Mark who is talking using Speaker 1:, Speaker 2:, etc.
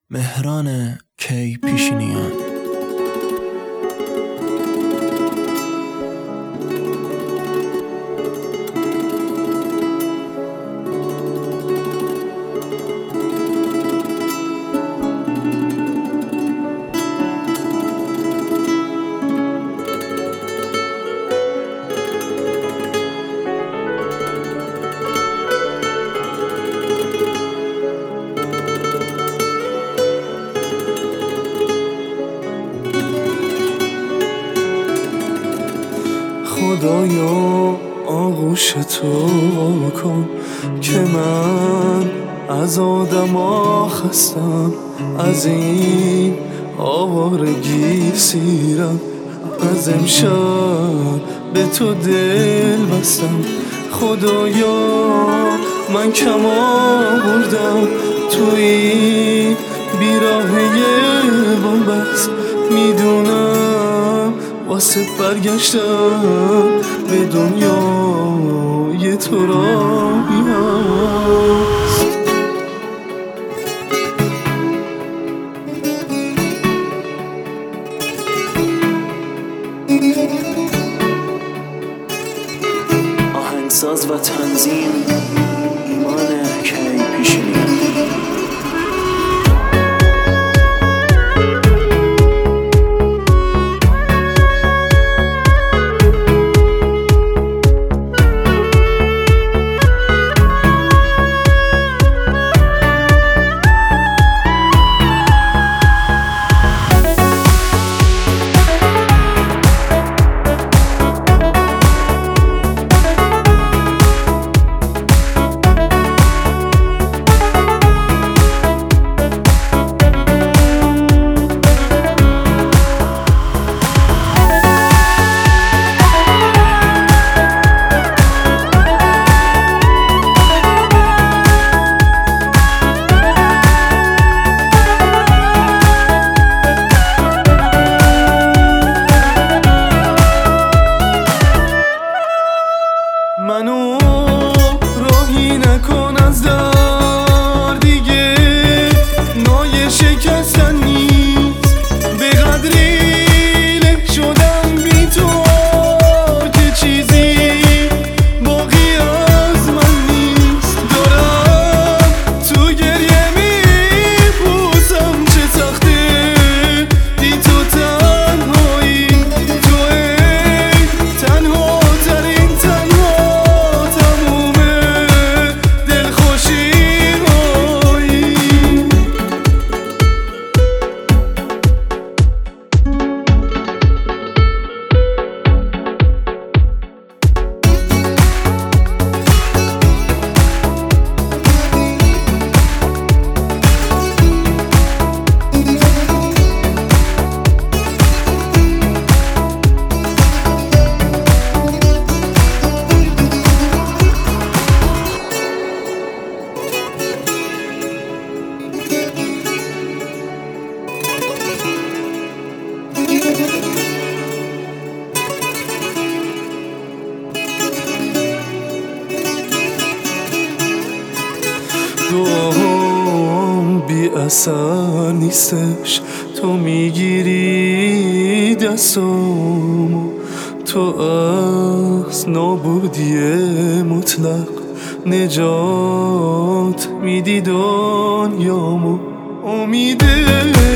Speaker 1: مهران کی‌پیشینیان.
Speaker 2: خدایا آغوش تو کن که من از آدما خستم، از این آوارگی سیرم، از امشب به تو دل بستم. خدایا من کم آوردم توی بیراهه بنبست، میدونم واسه برگشتم به دنیای تو راهی هست.
Speaker 1: آهنگساز و تنظیم ایمان کی‌پیشینیان.
Speaker 2: منو راهی نکن از در دیگه، نای شکستن نیست، به قدری له شدم بی تو که چیزی باقی از من نیست. دارم تو گریه میپوسم، چه سخته بی تو تنهایی، تو ای تنها ترین دعام بی اثر نیستش، تو میگیری دستامو، تو از نابودی مطلق نجات میدی دنیامو. امید